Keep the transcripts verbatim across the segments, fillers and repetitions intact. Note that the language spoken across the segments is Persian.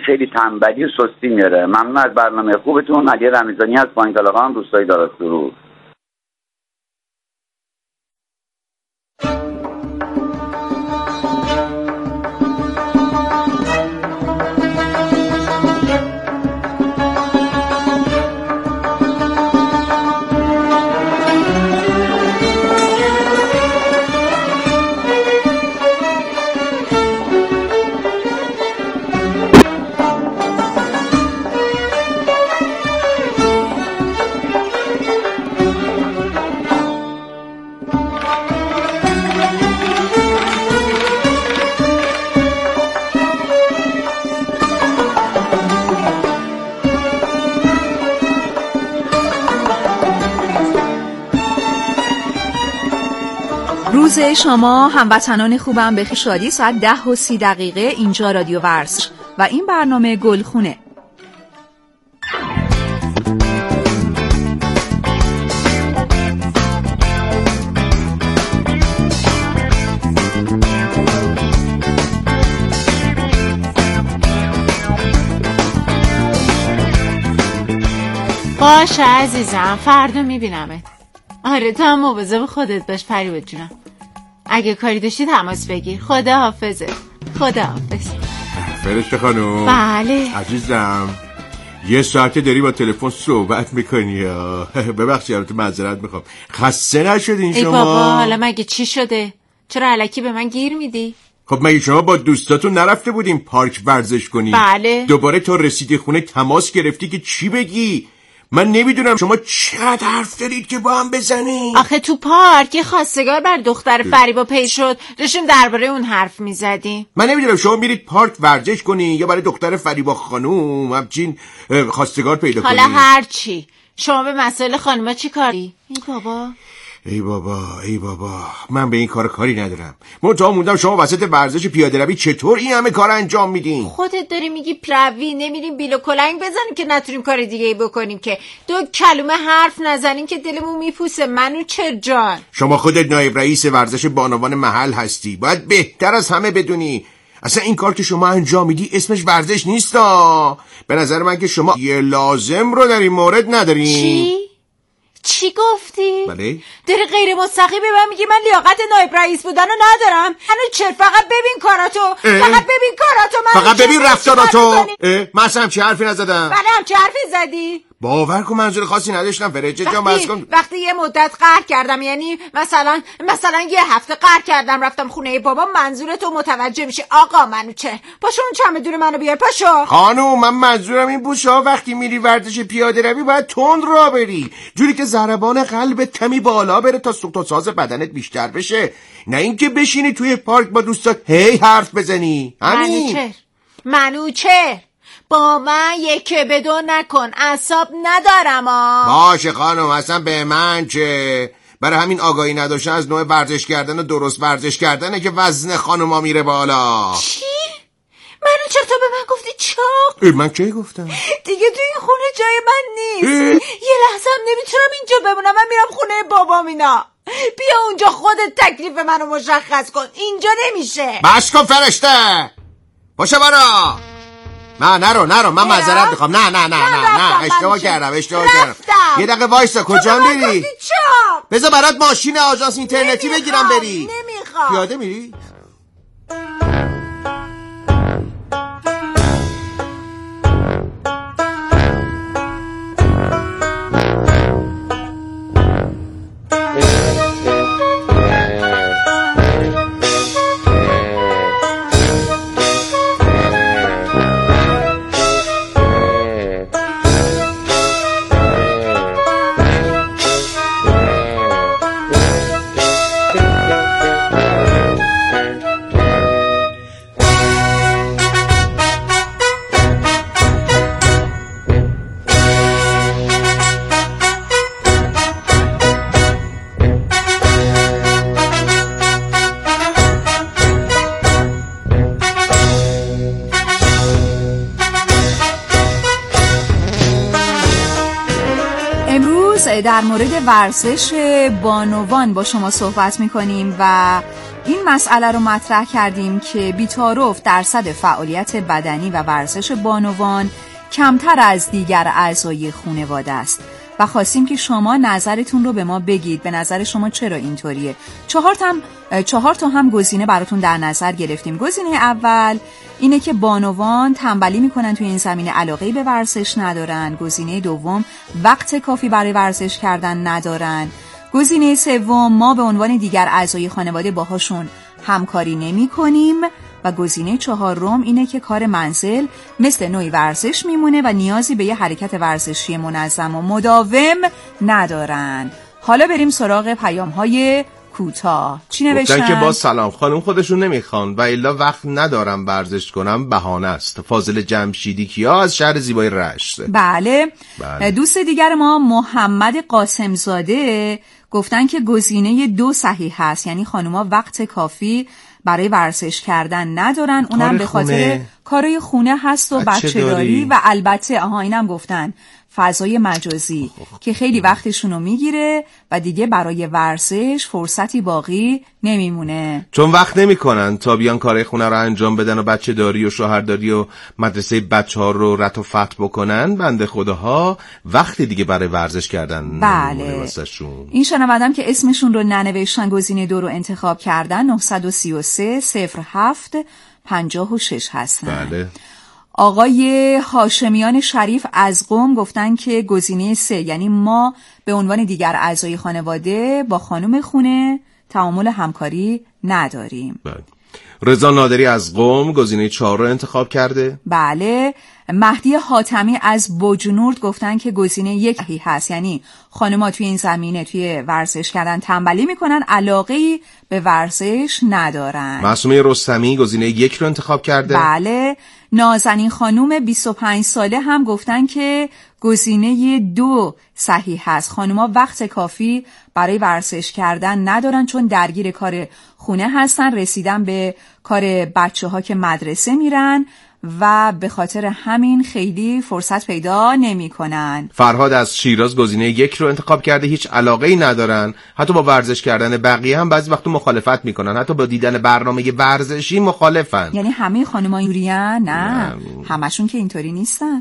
خیلی تنبلی و سستی میاره. ممنون از برنامه خوبتون. علی رمضانی از پایین کلاغان، روستای دارالسرور. روز شما هموطنان خوبم بخیر شادی. ساعت ده و سی دقیقه اینجا رادیو ورزش و این برنامه گلخونه. باشه عزیزم، فردا میبینمت. آره تو هم مواظب خودت باش فریبا جونم. اگه کاری داشتی تماس بگیر. خدا حافظه. خدا حافظ. فرشته خانم. بله عزیزم، یه ساعته داری با تلفن صحبت میکنی. ببخشید البته معذرت میخوام. خسته نشدین شما؟ ای بابا حالا مگه چی شده؟ چرا الکی به من گیر میدی؟ خب مگه شما با دوستاتون نرفته بودیم پارک ورزش کنی؟ بله. دوباره تو رسیدی خونه تماس گرفتی که چی بگی؟ من نمیدونم شما چقدر حرف دارید که با هم بزنید. آخه تو پارک یه خواستگار بر دختر فریبا پیدا شد، داشتیم درباره اون حرف میزدیم. من نمیدونم شما میرید پارک ورزش کنی یا برای دختر فریبا خانوم همچین خواستگار پیدا کنی. حالا هر چی، شما به مسائل خانوما چی کاری؟ ای بابا ای بابا ای بابا من به این کار کاری ندارم. منتها موندم شما وسط ورزش پیاده روی چطور این همه کار انجام میدین؟ خودت داری میگی پروی نمیریم بیل و کلنگ بزنیم که نتونیم کار دیگه ای بکنیم که دو کلمه حرف نزنیم که دلمون میپوسه. منو چر جان، شما خودت نایب رئیس ورزش بانوان محل هستی، باید بهتر از همه بدونی اصلا این کار که شما انجام میدی اسمش ورزش نیستا. به نظر من که شما یه لازم رو در این مورد ندارین. چی؟ چی گفتی؟ بله؟ داری غیر مستقیم به من میگی من لیاقت نایب رئیس بودن رو ندارم؟ منو چرا؟ فقط ببین کاراتو. اه؟ فقط ببین کاراتو. فقط ببین رفتاراتو. من اصلا همچی حرفی نزدم. بله همچی حرفی زدی؟ باور کن منظور خاصی نداشتم فرجه جان. وقتی, وقتی یه مدت قهر کردم، یعنی مثلا مثلا یه هفته قهر کردم رفتم خونه بابا، منظورتو متوجه میشه. آقا منو چه؟ پاشو اون چمدون منو بیار. پاشو. خانوم من منظورم این بود شما وقتی میری ورزش پیاده روی باید تند راه بری، جوری که ضربان قلبت کمی بالا بره تا سوخت و ساز بدنت بیشتر بشه، نه اینکه بشینی توی پارک با دوستات هی حرف بزنی. منو چه؟ منو چه؟ با من یکه به دو نکن، اعصاب ندارم. آه باشه خانم، اصلا به من چه؟ برای همین آگاهی نداشتن از نوع ورزش کردن و درست ورزش کردنه که وزن خانوما میره بالا. چی؟ منو چرا تو به من گفتی چاق؟ من چه گفتم؟ دیگه تو این خونه جای من نیست. یه لحظه هم نمیتونم اینجا بمونم. من میرم خونه بابام. اینا بیا اونجا خودت تکلیف منو مشخص کن. اینجا نمیشه. بس کن فرشته. باشه برا. نه نرو نرو من معذرت میخوام. نه نه نه نه نه اشتباه کردم اشتباه کردم. یه دقیقه وایسا. کجا میری؟ بذار برات ماشین آژانس اینترنتی بگیرم بری. نمیخوام. پیاده میری؟ در مورد ورزش بانوان با شما صحبت میکنیم و این مسئله رو مطرح کردیم که بی‌تعارف درصد فعالیت بدنی و ورزش بانوان کمتر از دیگر اعضای خانواده است و خواستیم که شما نظرتون رو به ما بگید. به نظر شما چرا اینطوریه؟ چهار تا هم چهار تا هم گزینه براتون در نظر گرفتیم. گزینه اول اینه که بانوان تنبلی میکنن توی این زمینه، علاقه‌ای به ورزش ندارن. گزینه دوم وقت کافی برای ورزش کردن ندارن. گزینه سوم ما به عنوان دیگر اعضای خانواده باهاشون همکاری نمی کنیم. و گزینه چهارم اینه که کار منزل مثل نوعی ورزش میمونه و نیازی به یه حرکت ورزشی منظم و مداوم ندارن. حالا بریم سراغ پیام‌های کوتاه. چی نوشتن؟ گفتن که با سلام خانم خودشون نمیخوان و الا وقت ندارم ورزش کنم بهانه است. فاضل جمشیدی کیا از شهر زیبای رشت. بله. بله. دوست دیگر ما محمد قاسم زاده گفتن که گزینه دو صحیح هست، یعنی خانوما وقت کافی برای ورزش کردن ندارن، اونم به خاطر کارای خونه هست و بچه داری و البته آها اینم گفتن فضای مجازی که خیلی وقتشونو میگیره و دیگه برای ورزش فرصتی باقی نمیمونه، چون وقت نمیکنن تا بیان کارهای خونه رو انجام بدن و بچه داری و شوهرداری و مدرسه بچه ها رو رت و فتح بکنن. بنده خداها وقت دیگه برای ورزش کردن بله. واسهشون. این شنوندم که اسمشون رو ننوشتن گزینه دو رو انتخاب کردن. نه سه سه صفر هفت پنجاه و شش هستن. بله. آقای هاشمیان شریف از قم گفتن که گزینه سه، یعنی ما به عنوان دیگر اعضای خانواده با خانم خونه تعامل همکاری نداریم. بله. رضا نادری از قم گزینه چهار رو انتخاب کرده. بله. مهدی حاتمی از بوجنورد گفتن که گزینه یک صحیح هست، یعنی خانم‌ها توی این زمینه توی ورزش کردن تنبلی میکنن، علاقه‌ای به ورزش ندارن. معصومه رستمی گزینه یک رو انتخاب کرده. بله. نازنین خانوم بیست و پنج ساله هم گفتن که گزینه دو صحیح هست، خانوما وقت کافی برای ورزش کردن ندارن چون درگیر کار خونه هستن، رسیدن به کار بچه ها که مدرسه میرن و به خاطر همین خیلی فرصت پیدا نمی کنن. فرهاد از شیراز گزینه یک رو انتخاب کرده، هیچ علاقه‌ای ندارن، حتی با ورزش کردن بقیه هم بعضی وقت مخالفت میکنن، حتی با دیدن برنامه ورزشی مخالفن. یعنی همه خانم‌ها اینجوریین؟ نه, نه همشون که اینطوری نیستن.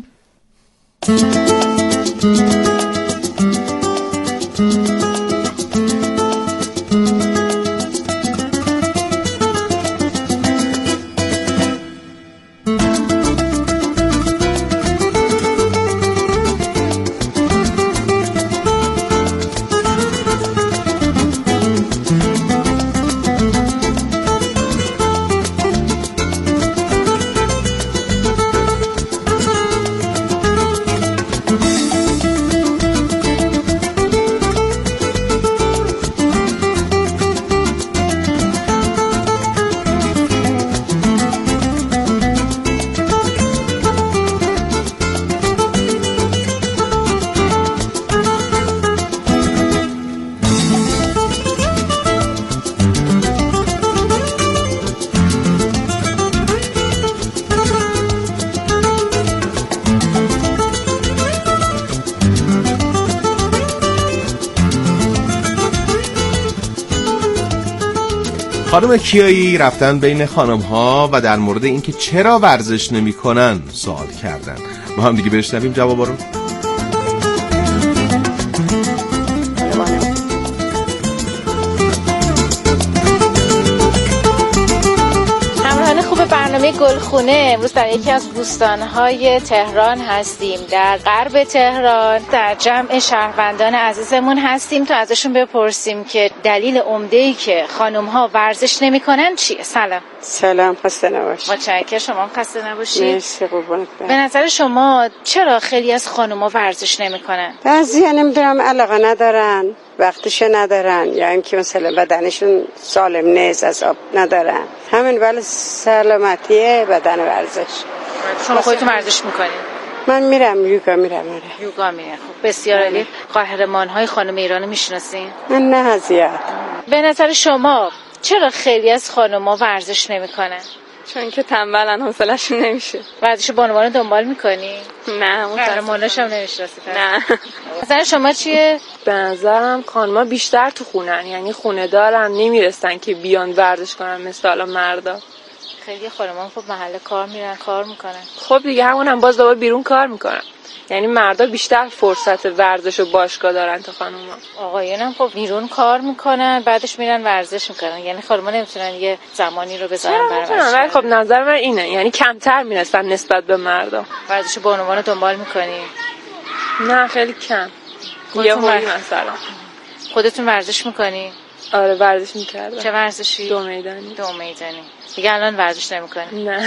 خانم کیایی رفتن بین خانم ها و در مورد اینکه چرا ورزش نمی کنن سوال کردن. با هم دیگه بشنویم جوابا رو. برنامه گلخونه امروز در یکی از بوستان‌های تهران هستیم، در غرب تهران، در جمع شهروندان عزیزمون هستیم تا ازشون بپرسیم که دلیل عمده‌ای که خانم‌ها ورزش نمی‌کنن چیه. سلام. سلام، خسته نباشید. متشکرم، شما هم خسته نباشید. مرسی، قربونت برم. به نظر شما چرا خیلی از خانم‌ها ورزش نمی‌کنن؟ بعضیا نمی‌دونم علاقه ندارن، وقتش ندارن، یا اینکه مثلا بدنشون سالم نیست، عصب ندارن. همین ولی سلامتی بدن ورزش. شما خودتون ورزش می‌کنید؟ من میرم یوگا میرم. آره. یوگا میرم. خب بسیار عالی. قهرمان‌های خانم ایران میشناسین؟ من نه زیاد. به نظر شما چرا خیلی از خانم‌ها ورزش نمی‌کنن؟ چون که تنبلن حوصله‌شون نمیشه. ورزش بانوان دنبال میکنی؟ نه قهرماناش هم نمیشناسی؟ نه. نظر شما چیه؟ به نظرم خانم‌ها بیشتر تو خونن، یعنی خونه دارن نمیرسن که بیان ورزش کنن مثل حالا مردا. خیلی خانم‌ها خب محل کار میرن کار میکنن. خب دیگه همون هم باز دوباره بیرون کار میکنن. یعنی مردا بیشتر فرصت ورزش و باشگاه دارن تا خانوما. آقایون هم خب بیرون کار میکنن بعدش میرن ورزش میکنن، یعنی خانوما نمیتونن یه زمانی رو بذارن برای ورزش. ولی خب نظر من اینه، یعنی کمتر میرسن نسبت به مردا. ورزش بانوان رو دنبال میکنی؟ نه خیلی کم. یه هولی مثلا. خودتون ورزش میکنی؟ آره ورزش میکردم. چه ورزشی؟ دو میدانی. دو میدانی. دیگه الان ورزش نمیکنی؟ نه.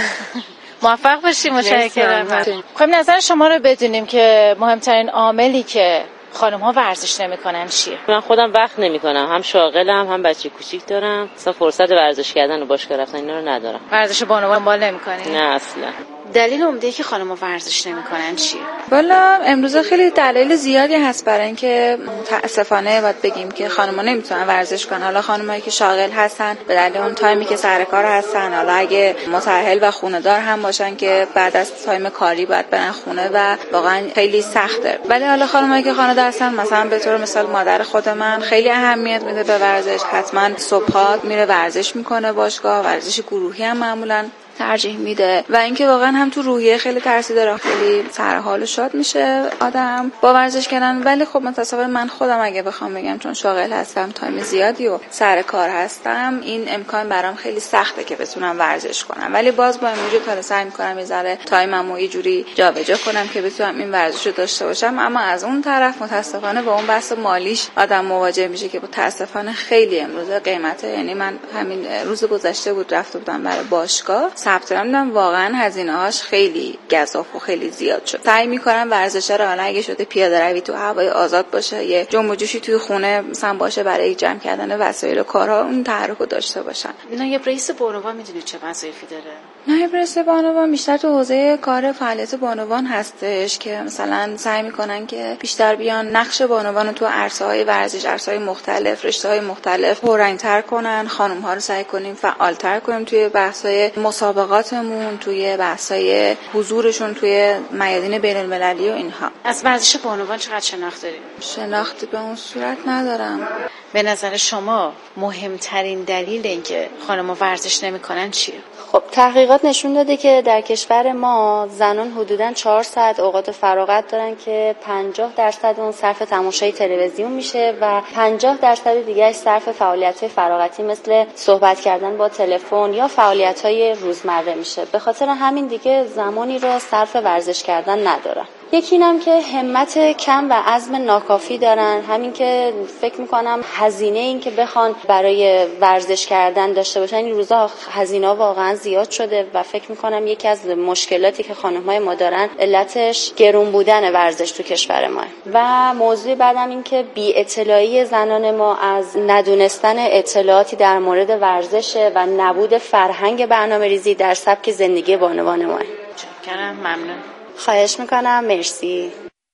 موفق باشی. متشکرم. خب نظر شما رو بدونیم که مهمترین عاملی که خانم ها ورزش نمیکنن چیه؟ من خودم وقت نمیکنم، هم شاغلم هم بچه کوچیک دارم، اصلا فرصت ورزش کردن و باشگاه رفتن اینا رو ندارم. ورزش بانوان دنبال نمیکنی؟ نه اصلا. دلیل عمده‌ای که خانم‌ها ورزش نمی‌کنن چیه؟ والا امروز خیلی دلایل زیادی هست برای اینکه متاسفانه باید بگیم که خانم‌ها نمیتونن ورزش کنن. حالا خانمایی که شاغل هستن به دلیل اون تایمی که سر کار هستن، حالا اگه متأهل و خونه‌دار هم باشن که بعد از تایم کاری باید برن خونه و واقعا خیلی سخته. ولی حالا خانمایی که خانه‌دار هستن، مثلا به طور مثال مادر خود من خیلی اهمیت میده به ورزش، حتما صبح‌ها میره ورزش میکنه باشگاه، ورزش گروهی هم معمولاً ترجیح میده و اینکه واقعا هم تو روحیه خیلی تاثیر داره، خیلی سرحال و شاد میشه آدم با ورزش کردن. ولی خب متأسفانه من خودم اگه بخوام بگم چون شاغل هستم، تایم زیادی و سر کار هستم، این امکان برام خیلی سخته که بتونم ورزش کنم. ولی باز با این وجود تا سعی میکنم یه ذره تایممو یه جوری جابجا کنم که بتونم این ورزش رو داشته باشم. اما از اون طرف متأسفانه با اون بحث مالیش آدم مواجه میشه که متأسفانه خیلی امروزه قیمته، یعنی من همین روز گذشته بود رفته بودم برای باشگاه ثبت نام دادم، واقعا هزینه‌هاش خیلی گزاف و خیلی زیاد شد. سعی می‌کنم ورزش رو حالا اگه شده پیاده روی تو هوای آزاد باشه، یه جنب و جوشی توی خونه مثلا باشه برای جمع کردن وسایل و کارها، اون تحرک رو داشته باشن. نایب رئیس بانوان میدونید چه وظایفی داره؟ نایب رئیس بانوان بیشتر تو حوزه کار فعالیت بانوان هستش که مثلا سعی می‌کنن که بیشتر بیان نقش بانوان رو تو عرصه‌های ورزش، عرصه‌های مختلف، رشته‌های مختلف پررنگ‌تر کنن، خانم‌ها رو سعی کنیم فعال‌تر کنیم توی بحث‌های مسابقاتمون، توی بحث‌های حضورشون توی میادین بین‌المللی و اینها. از ورزش بانوان چقدر شناخت دارید؟ شناختی به اون صورت ندارم. به نظر شما مهمترین دلیل اینکه خانم‌ها ورزش نمی‌کنن چیه؟ خب تحقیقات نشون داده که در کشور ما زنان حدوداً چهار ساعت اوقات فراغت دارن که پنجاه درصد اون صرف تماشای تلویزیون میشه و پنجاه درصد دیگه صرف فعالیت‌های فراغتی مثل صحبت کردن با تلفن یا فعالیت‌های روزمره میشه. به خاطر همین دیگه زمانی رو صرف ورزش کردن ندارن. یکی اینم که همت کم و عزم ناکافی دارن، همین که فکر میکنم هزینه این که بخوان برای ورزش کردن داشته باشن این روزا هزینه واقعا زیاد شده و فکر میکنم یکی از مشکلاتی که خانم‌های ما دارن علتش گرون بودن ورزش تو کشور ما. و موضوع بعدم این که بی اطلاعی زنان ما از ندونستن اطلاعاتی در مورد ورزش و نبود فرهنگ برنامه‌ریزی در سبک زندگی بانوان ما. متشکرم، ممنون. خواهش میکنم، مرسی.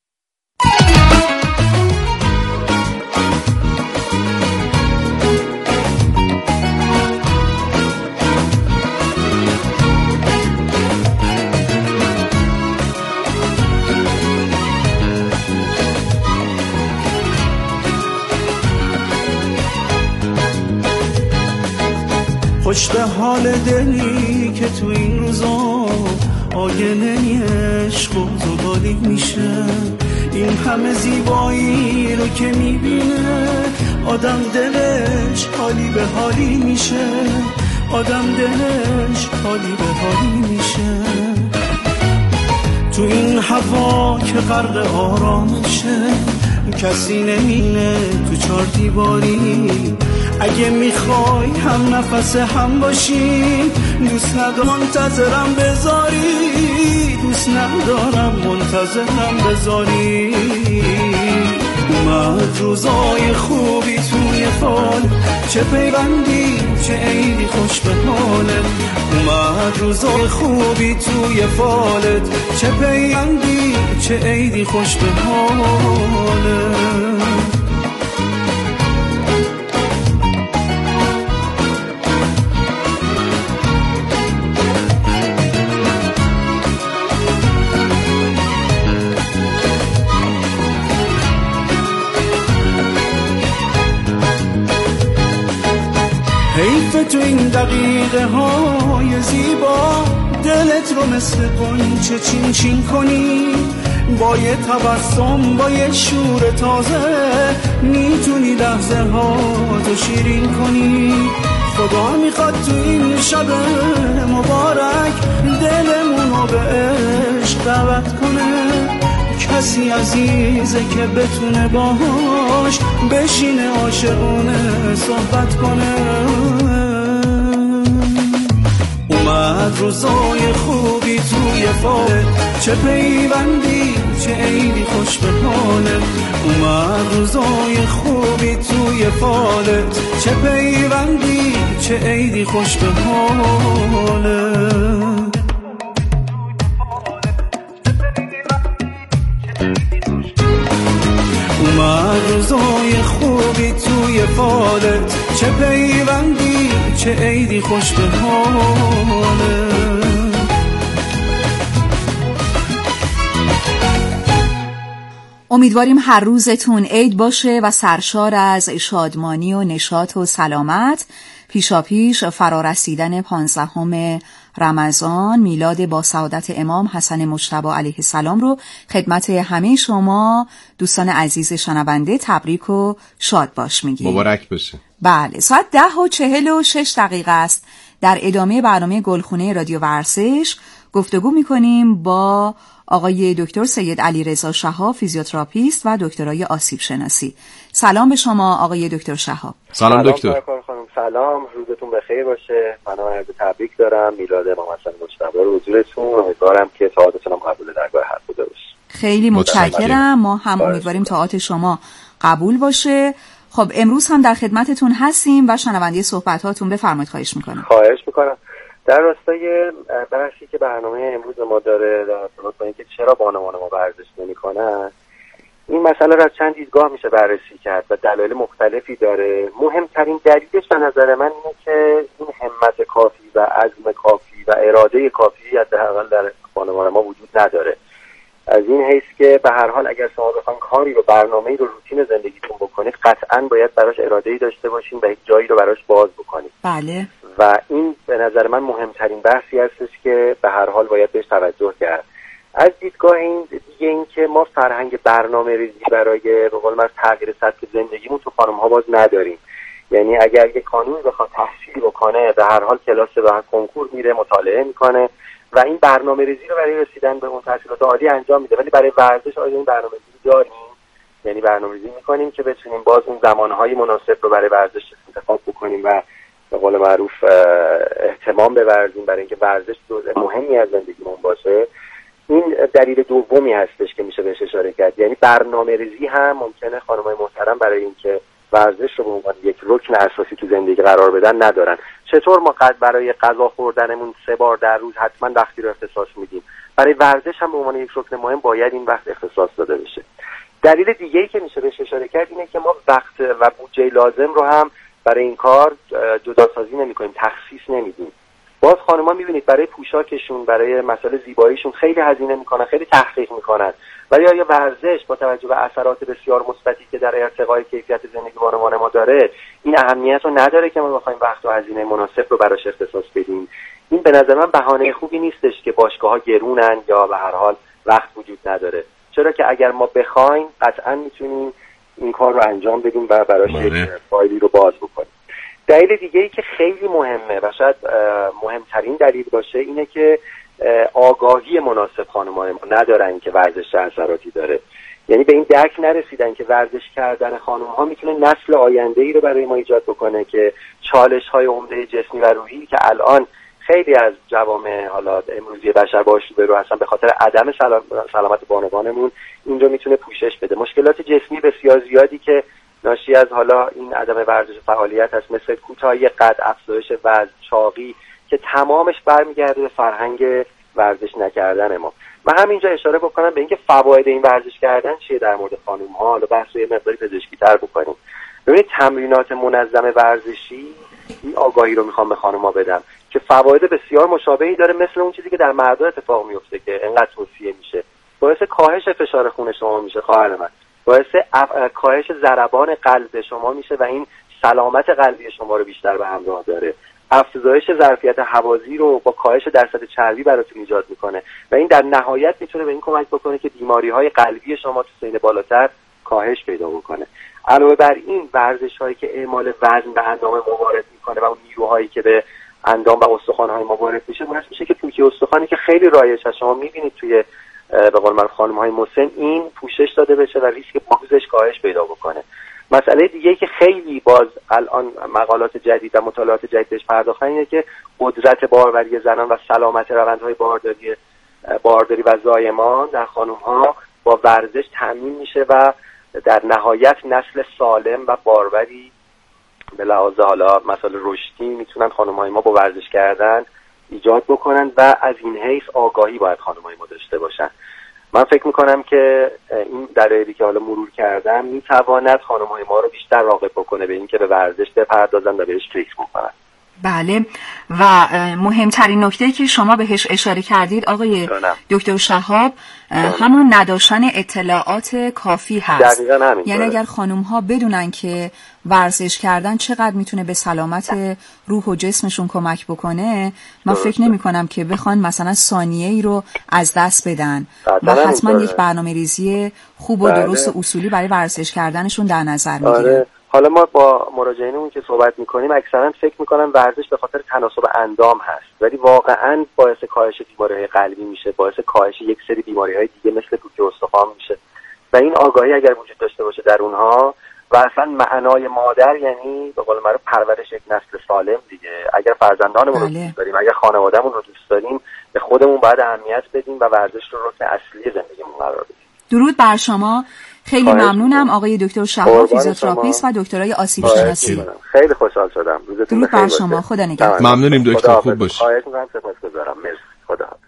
خوش به حال دلی که تو این روزا آینه عشق و زغالی میشه، این همه زیبایی رو که میبینه آدم دلش حالی به حالی میشه، آدم دلش حالی به حالی میشه. تو این هوا که غرق آرامشه کسی نمینه تو چار دیواری، اگه میخوای هم نفس هم باشیم دوست ندارم منتظرم بذاری، دوست ندارم منتظرم بذاری. اومد روزای خوبی توی فال، چه پیوندی چه عیدی خوش به حالت. اومد روزای خوبی توی فالت، چه پیوندی چه عیدی خوش به حالت. تو این دقیقه های زیبا دلت رو مثل قنچه چین چین کنی، با یه تبسم با یه شور تازه میتونی لحظه ها تو شیرین کنی. خدا میخواد تو این شب مبارک دلمونو به عشق دعوت کنه، کسی عزیزه که بتونه باهاش بشینه عاشقونه صحبت کنه. اومد روزای خوبی توی فالت، چه پیوندی چه عیدی خوش به حالت. اومد روزای خوبی توی فالت، چه پیوندی چه عیدی خوش به حالت. اومد روزای خوبی توی فالت، چه پیوندی چه عیدی خوش به حالت. امیدواریم هر روزتون عید باشه و سرشار از شادمانی و نشاط و سلامت. پیشا پیش فرارسیدن پانزدهم رمضان، میلاد با سعادت امام حسن مجتبی علیه السلام رو خدمت همه شما دوستان عزیز شنونده تبریک و شاد باش میگیم. مبارک باشه. بله، ساعت ده و چهل و شش دقیقه است. در ادامه برنامه گلخونه رادیو ورزش گفتگو میکنیم با آقای دکتر سید علیرضا شهاب، فیزیوتراپیست و دکترای آسیب شناسی. سلام به شما آقای دکتر شهاب. سلام دکتر. سلام، روزتون بخیر باشه. من عرض تبریک دارم میلاد امام حسن مجتبی رو حضورتون. امیدوارم که طاعتتون هم قبول درگاه حق بوده باشه. خیلی متشکرم. ما هم امیدواریم طاعت شما قبول باشه. خب امروز هم در خدمتتون هستیم و شنونده صحبتاتون بفرمایید. خواهش میکنم. خواهش میکنم. در راستای بحثی که برنامه امروز ما داره در ارتباط با اینکه چرا بانوان ما ورزش نمی‌کنن، این مسئله را از چند دیدگاه میشه بررسی کرد و دلایل مختلفی داره. مهمترین دلیلش به نظر من اینه که این همت کافی و عزم کافی و اراده کافی حداقل در بانوان ما وجود نداره. از این حیث که به هر حال اگر شما بخواید کاری رو برنامه‌ای رو روتین زندگیتون بکنید، قطعاً باید براش اراده‌ای داشته باشین و یک جایی رو براش باز بکنید. بله. و این به نظر من مهمترین بحثی هستش که به هر حال باید بهش توجه کرد. از دیدگاه این دیگه این که ما فرهنگ برنامه‌ریزی برای به قول معروف تغییر سطح زندگیمون تو خانم‌ها باز نداریم. یعنی اگر یک خانومی بخواد تحصیل بکنه، به هر حال کلاس و کنکور میره، مطالعه میکنه و این برنامه‌ریزی رو برای رسیدن به اون تحصیلات عالی انجام میده، ولی برای ورزش آیا این برنامه‌ریزی داریم؟ یعنی برنامه‌ریزی میکنیم که بتونیم باز اون زمانهای مناسب رو برای ورزش انتخاب بکنیم و به قول معروف اهتمام بورزیم برای اینکه ورزش جزء مهمی از زندگیمون باشه. این دلیل دومی هستش که میشه بهش اشاره کرد. یعنی برنامه‌ریزی هم ممکنه خانم‌های محترم برای اینکه ورزش رو به عنوان یک رکن اساسی تو زندگی قرار بدن ندارن. چطور ما قد برای غذا خوردنمون سه بار در روز حتما وقتی رو اختصاص میدیم، برای ورزش هم به عنوان یک رکن مهم باید این وقت اختصاص داده بشه. دلیل دیگه‌ای که میشه بهش اشاره کرد اینه که ما وقت و بودجه لازم رو هم برای این کار جداسازی نمی‌کنیم، تخصیص نمیدیم. باز خانم‌ها می‌بینید برای پوشاکشون، برای مسائل زیباییشون خیلی هزینه می‌کنن، خیلی تحقیق می‌کنن، ولی آیا ورزش با توجه به اثرات بسیار مثبتی که در ارتقای کیفیت زندگی بانوان ما داره، این اهمیت رو نداره که ما بخوایم وقت و هزینه مناسب رو براش اختصاص بدیم؟ این به نظر من بهانه خوبی نیستش که باشگاه‌ها گرونن یا به هر حال وقت وجود نداره. چرا که اگر ما بخوایم قطعاً می‌تونیم این کار رو انجام بدیم و براش یک فایلی رو باز بکنیم. دلیل دیگه ای که خیلی مهمه و شاید مهمترین دلیل باشه اینه که آگاهی مناسب خانم‌های ما ندارن که ورزش چه اثراتی داره. یعنی به این درک نرسیدن که ورزش کردن خانم‌ها میتونه نسل آینده‌ای رو برای ما ایجاد بکنه که چالش‌های عمده جسمی و روحی که الان خیلی از جوامع حالا امروزی بشر باش رو هستن به خاطر عدم سلامت بانوانمون این رو میتونه پوشش بده. مشکلات جسمی بسیار زیادی که ناشی از حالا این عدم ورزش فعالیت هست، مثل کوتاهی قد، افزایش وزن، چاقی، که تمامش برمیگرده به فرهنگ ورزش نکردن ما. من همینجا اشاره بکنم به اینکه فواید این ورزش کردن چیه در مورد خانم‌ها. حالا بحث رو یه مقداری پزشکی‌تر بکنیم. ببینید تمرینات منظم ورزشی این آگاهی رو میخوام به خانم‌ها بدم که فواید بسیار مشابهی داره مثل اون چیزی که در مردا اتفاق میفته که انقدر توصیه میشه. باعث کاهش فشار خون شما میشه خواهر من، باعث کاهش ضربان قلب شما میشه و این سلامت قلبی شما رو بیشتر به همراه داره. افزایش ظرفیت هوازی رو با کاهش درصد چربی براتون ایجاد میکنه و این در نهایت میتونه به این کمک بکنه که بیماری‌های قلبی شما تو سن بالاتر کاهش پیدا بکنه. علاوه بر این ورزش‌هایی که اعمال وزن به اندام ما وارد میکنه و اون نیروهایی که به اندام و استخوان‌های ما وارد میشه باعث میشه که پوکی استخوانی که خیلی رایج هست، شما میبینید توی به قول من خانم‌های مسن، این پوشش داده بشه و ریسک بروزش کاهش پیدا بکنه. مسئله دیگه که خیلی باز الان مقالات جدید و مطالعات جدید بهش پرداختن اینه که قدرت باروری زنان و سلامت روندهای بارداری بارداری و زایمان در خانم‌ها با ورزش تامین میشه و در نهایت نسل سالم و باروری به لحاظ حالا مسائل رشدی میتونن خانم‌های ما با ورزش کردن ایجاد بکنن و از این حیث آگاهی باید خانم‌های ما داشته باشن. من فکر میکنم که این دلایلی که حالا مرور کردم میتواند خانم‌های ما رو بیشتر راغب بکنه به اینکه به ورزش بپردازن و بهش فکر بکنن. بله، و مهمترین نکته‌ای که شما بهش اشاره کردید آقای دکتر شهاب همون نداشتن اطلاعات کافی هست. یعنی اگر خانم‌ها بدونن که ورزش کردن چقدر میتونه به سلامت روح و جسمشون کمک بکنه، من فکر نمی‌کنم که بخوان مثلا ثانیه‌ای رو از دست بدن و حتما یک برنامه‌ریزی خوب و درست و اصولی برای ورزش کردنشون در نظر می‌گیرن. حالا ما با مراجعینمون که صحبت میکنیم اکثرا فکر میکنن ورزش به خاطر تناسب اندام هست، ولی واقعا باعث کاهش بیماری‌های قلبی میشه، باعث کاهش یک سری بیماری‌های دیگه مثل پوکی استخوان میشه و این آگاهی اگر وجود داشته باشه در اونها و اصلا معنای مادر یعنی به قول معروف پرورش یک نسل سالم دیگه. اگر فرزندانمون رو دوست داریم، اگر خانوادهمون رو دوست داریم، به خودمون باید اهمیت بدیم و ورزش رو رکن اصلی زندگیمون قرار بدیم. درود بر شما. خیلی ممنونم آقای دکتر شهاب، فیزیوتراپیست و دکترای آسیب شناسی. خیلی خوشحال شدم. روزتون بخیر. درود بر شما. خدا نگهدار. ممنونیم دکتر، خوب باشید. خواهش می‌کنم، سپاسگزارم. مرسی. خدا حافظ.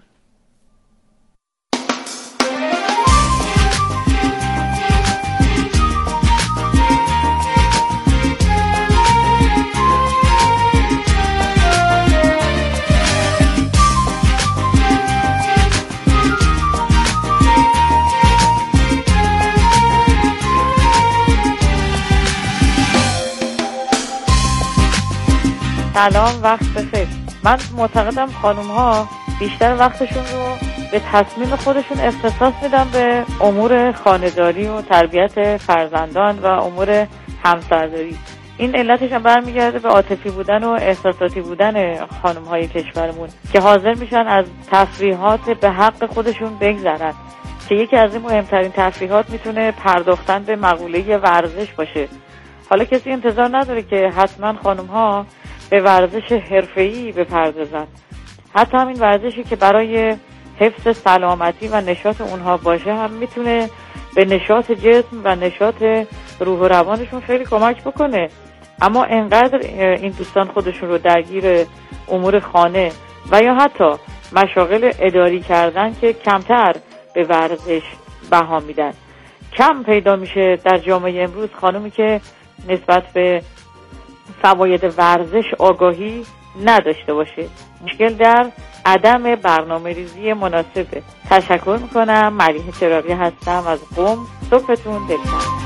سلام، وقت بخیر. من معتقدم خانوم ها بیشتر وقتشون رو به تصمیم خودشون اختصاص میدن به امور خانه‌داری و تربیت فرزندان و امور همسرداری. این علتش هم برمیگرده به عاطفی بودن و احساساتی بودن خانم های کشورمون که حاضر میشن از تفریحات به حق خودشون بگذرن، که یکی از این مهمترین تفریحات میتونه پرداختن به مقوله ورزش باشه. حالا کسی انتظار نداره که حتما خانم ها به ورزش حرفه‌ای بپردازن. حتی همین ورزشی که برای حفظ سلامتی و نشاط اونها باشه هم میتونه به نشاط جسم و نشاط روح و روانشون خیلی کمک بکنه. اما انقدر این دوستان خودشون رو درگیر امور خانه و یا حتی مشاغل اداری کردن که کمتر به ورزش بها میدن. کم پیدا میشه در جامعه امروز خانومی که نسبت به فواید ورزش آگاهی نداشته باشه. مشکل در عدم برنامه ریزی مناسبه. تشکر میکنم. ملیحه چراغی هستم از قم. صبحتون دلتنگ.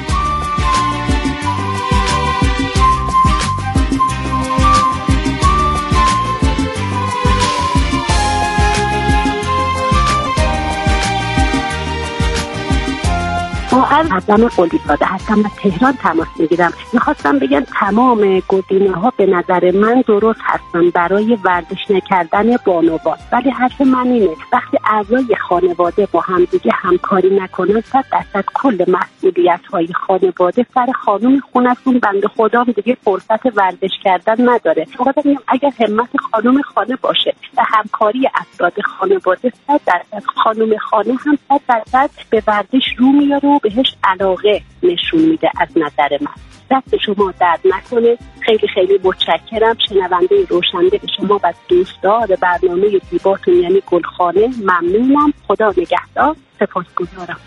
از عدم قلیزاده هستم و تهران تماس میگیرم. میخواستم بگم تمام گزینه ها به نظر من درست هستن برای ورزش نکردن بانوان، ولی حرف من اینه وقتی اعضای خانواده با هم دیگه همکاری نکنن صد درصد کل مسئولیت های خانواده سر خانم خونتون بنده خدا دیگه فرصت ورزش کردن نداره. میگم اگر همت خانم خانه باشه و همکاری افراد خانواده صد درصد خانم خانه هم صد درصد به ورزش رو میاره و بهش علاقه نشون میده. از نظر من دست شما درد نکنه. خیلی خیلی متشکرم. شنونده روشنده به شما و دوستدار برنامه زیباتون یعنی گلخانه ممنونم. خدا نگهدار. سپاسگزارم.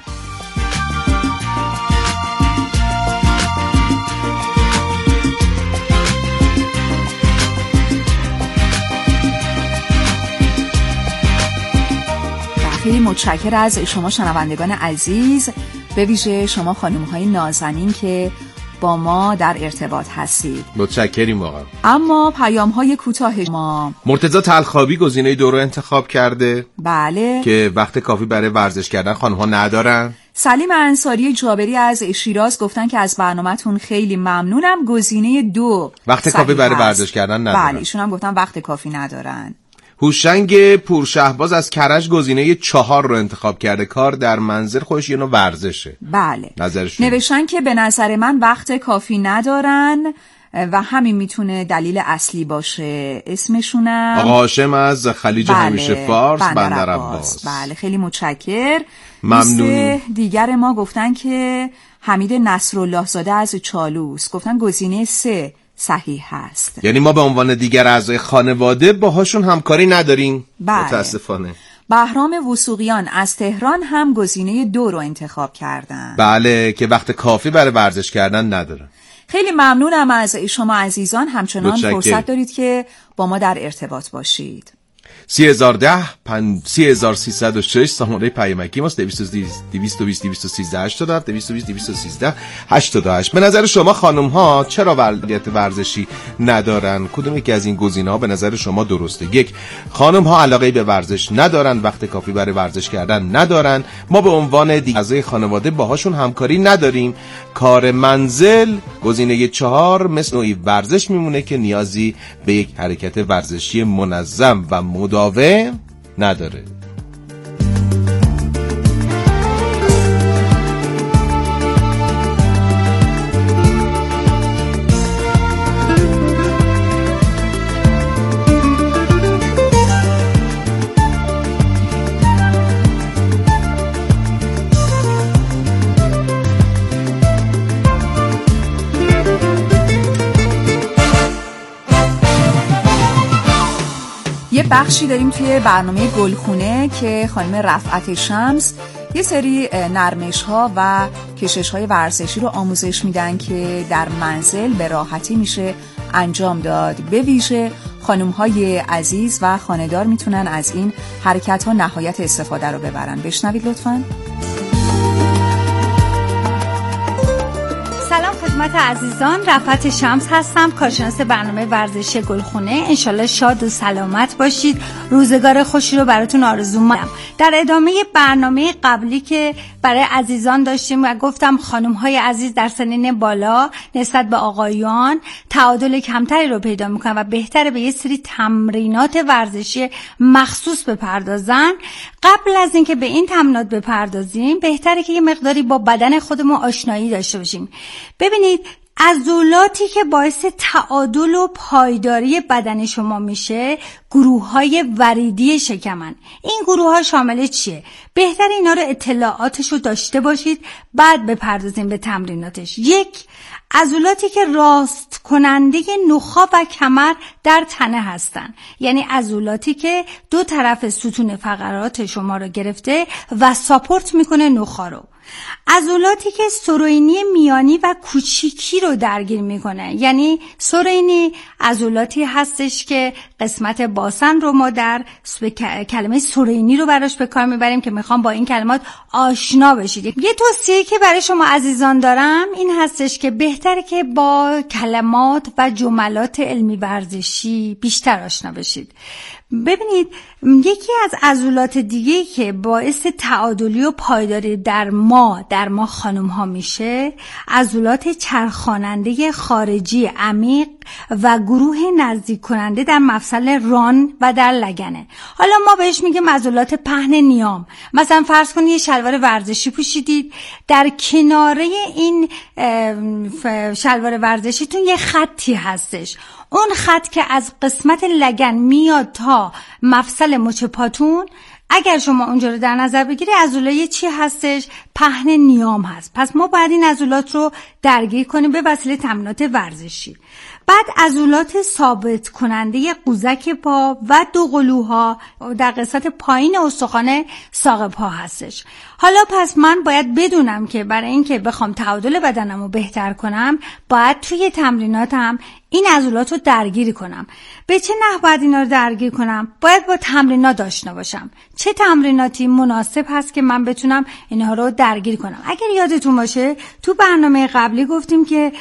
خیلی متشکر از شما شنوندگان عزیز، به ویژه شما خانم‌های نازنین که با ما در ارتباط هستید. متشکریم واقعا. اما پیام‌های کوتاه ما. مرتضی تلخابی گزینه دو رو انتخاب کرده. بله. که وقت کافی برای ورزش کردن خانم‌ها ندارن. سلیم انصاری جابری از شیراز گفتن که از برنامه‌تون خیلی ممنونم، گزینه دو وقت کافی برای ورزش کردن ندارن. بله ایشون هم گفتن وقت کافی ندارن. هوشنگ پورشهباز از کرج گزینه چهار رو انتخاب کرده، کار در منزل خودش یه نوع ورزشه. بله. نظرشون نوشتن که به نظر من وقت کافی ندارن و همین میتونه دلیل اصلی باشه. اسمشونم آقا هاشم از خلیج بله. همیشه فارس بندر عباس. بله خیلی متشکر. ممنونیم. دیگر ما گفتن که حمید نصرالله زاده از چالوس گفتن گزینه سه صحیح هست. یعنی ما به عنوان دیگر اعضای خانواده باهاشون همکاری نداریم. بله. متاسفانه. بهرام وثوقیان از تهران هم گزینه دو رو انتخاب کردن. بله که وقت کافی برای ورزش کردن ندارن. خیلی ممنونم از شما عزیزان، همچنان متشکر. فرصت دارید که با ما در ارتباط باشید. سی هزار و ده سی هزار و سیصد و شش شماره پیامکی ماست. دویست و بیست دویست و سیزده هشتاد و هفت دویست و بیست دویست و سیزده هشتاد و هشت. به نظر شما خانم ها چرا فعالیت ورزشی ندارن؟ کدوم یکی از این گزینه ها به نظر شما درسته؟ یک، خانم ها علاقه به ورزش ندارن، وقت کافی برای ورزش کردن ندارن، ما به عنوان اعضای خانواده باهاشون همکاری نداریم، کار منزل گزینه چهار مثل نوعی ورزش میمونه که نیازی به یک حرکت ورزشی منظم و مداوم نداره. یه بخشی داریم توی برنامه گلخونه که خانم رفعت شمس یه سری نرمش ها و کشش های ورزشی رو آموزش میدن که در منزل به راحتی میشه انجام داد. به ویژه خانم های عزیز و خانه‌دار میتونن از این حرکت ها نهایت استفاده رو ببرن. بشنوید لطفاً. سلام خدمت عزیزان، رفعت شمس هستم، کارشناس برنامه ورزشی گلخونه. انشالله شاد و سلامت باشید، روزگار خوشی رو براتون آرزو می‌کنم. در ادامه برنامه قبلی که برای عزیزان داشتیم و گفتم خانم‌های عزیز در سنین بالا نسبت به آقایان تعادل کمتری رو پیدا می‌کنن و بهتره به یه سری تمرینات ورزشی مخصوص بپردازن. قبل از اینکه به این تمرینات بپردازیم بهتره که یه مقداری با بدن خودمون آشنایی داشته باشیم. ببینید عضلاتی که باعث تعادل و پایداری بدن شما میشه گروه‌های وریدی شکمن. این گروه‌ها شامل چیه؟ بهتر اینا رو اطلاعاتش رو داشته باشید بعد بپردازیم به تمریناتش. یک، عضلاتی که راست کننده نخاع و کمر در تنه هستن، یعنی عضلاتی که دو طرف ستون فقرات شما رو گرفته و ساپورت میکنه نخاع رو. عضلاتی که سرینی میانی و کوچیکی رو درگیر میکنه، یعنی سرینی عضلاتی هستش که قسمت باسن رو ما در کلمه سرینی رو براش به کار میبریم که میخوام با این کلمات آشنا بشید. یه توصیه که برای شما عزیزان دارم این هستش که بهتره که با کلمات و جملات علمی ورزشی بیشتر آشنا بشید. ببینید یکی از عضلات دیگه که باعث تعادلی و پایداری در ما در ما خانم ها میشه عضلات چرخاننده خارجی عمیق و گروه نزدیک کننده در مفصل ران و در لگنه. حالا ما بهش میگیم عضلات پهن نیام. مثلا فرض کنید یه شلوار ورزشی پوشیدید، در کناره این شلوار ورزشیتون یه خطی هستش، اون خط که از قسمت لگن میاد تا مفصل مچ پاتون، اگر شما اونجا رو در نظر بگیری عضله چی هستش؟ پهن نیام هست. پس ما باید این عضلات رو درگیر کنیم به وسیله تمرینات ورزشی. بعد عضلات ثابت کننده قوزک پا و دو قلوها در قسمت پایین استخوان ساق پا هستش. حالا پس من باید بدونم که برای اینکه بخوام تعادل بدنم رو بهتر کنم باید توی تمریناتم این عضلات رو درگیر کنم. به چه نحو باید اینا رو درگیر کنم؟ باید با تمرینات آشنا باشم. چه تمریناتی مناسب هست که من بتونم اینها رو درگیر کنم؟ اگر یادتون باشه تو برنامه قبلی گفتیم که